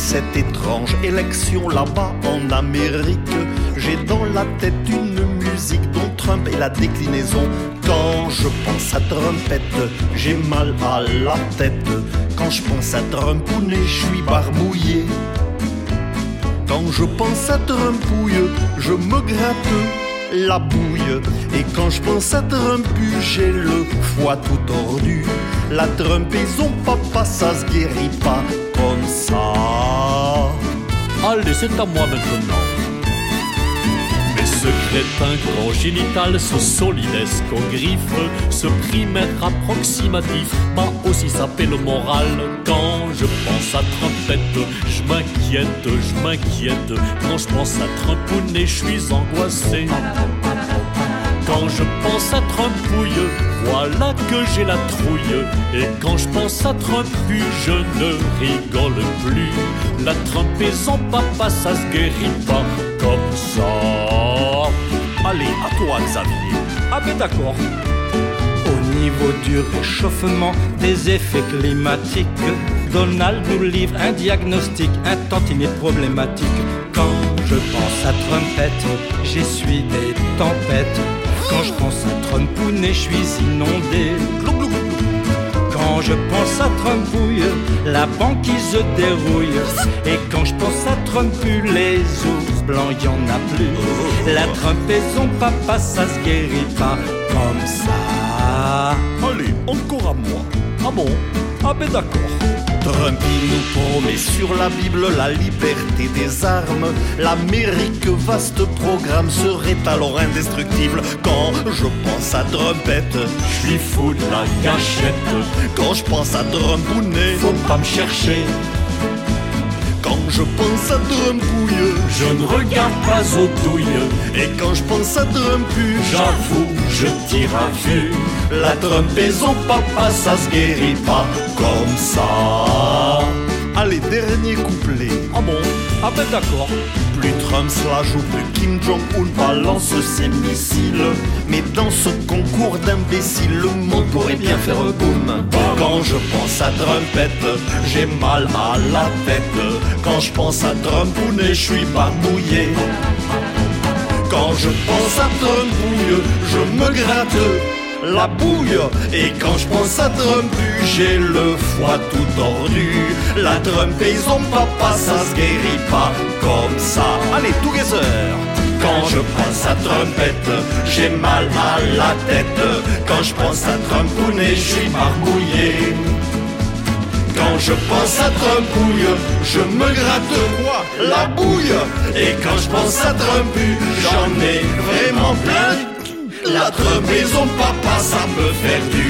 cette étrange élection là-bas en Amérique. J'ai dans la tête une musique dont Trump est la déclinaison. Quand je pense à Trumpette, j'ai mal à la tête. Quand je pense à Trumpounet, je suis barbouillé. Quand je pense à Trumpouille, je me gratte la bouille. Et quand je pense à Trumpu, j'ai le foie tout tordu. La Trumpaison, papa, ça se guérit pas comme ça. Allez, c'est à moi maintenant. Mais ce crétin congénital, ce solidesque aux griffes, ce primaire approximatif m'a aussi sapé le moral. Quand je pense à Trumpette, je m'inquiète. Quand je pense à Trumpounet, je suis angoissé. Quand je pense à Trumpouille, voilà que j'ai la trouille. Et quand je pense à Trumpu, je ne rigole plus. La Trumpaison, papa, ça se guérit pas comme ça. Allez, à toi, Xavier. Ah ben d'accord. Au niveau du réchauffement, des effets climatiques, Donald nous livre un diagnostic, un tantinet problématique. Quand je pense à Trumpette, j'essuie des tempêtes. Quand je pense à Trumpounet, je suis inondé. Quand je pense à Trumpouille, la banquise dérouille. Et quand je pense à Trumpu, les ours blancs, y en a plus. La Trumpaison, papa, ça se guérit pas comme ça. Allez, encore à moi. Ah bon? Ah ben d'accord. Trump il nous promet sur la Bible la liberté des armes. L'Amérique, vaste programme, serait alors indestructible. Quand je pense à Trumpette, Je suis fou de la gâchette. quand je pense à Trumpounet, Faut pas me chercher. quand je pense à Trumpouille, Je ne regarde pas aux douilles. et quand je pense à Trumpu, J'avoue, je tire à vue. la Trumpaison, papa, ça se guérit pas comme ça. Allez, dernier couplet. Ah bon? Ah ben d'accord. Plus Trump se la joue, plus Kim Jong-un balance ses missiles. Mais dans ce concours d'imbéciles, le monde pourrait bien faire boum. Quand je pense à Trumpette, j'ai mal à la tête. Quand je pense à Trumpounet, je suis barbouillé. Quand je pense à Trumpouille, je me gratte la bouille. Et quand je pense à Trumpu, j'ai le foie tout tordu. La Trumpaison, papa, ça se guérit pas comme ça. Allez, together. Quand je pense à Trumpette, j'ai mal à la tête. Quand je pense à Trumpounet, je suis barbouillé. Quand je pense à Trumpouille, je me gratte quoi? La bouille. Et quand je pense à Trumpu, j'en ai vraiment plein. La Trumpaison, papa, ça peut faire du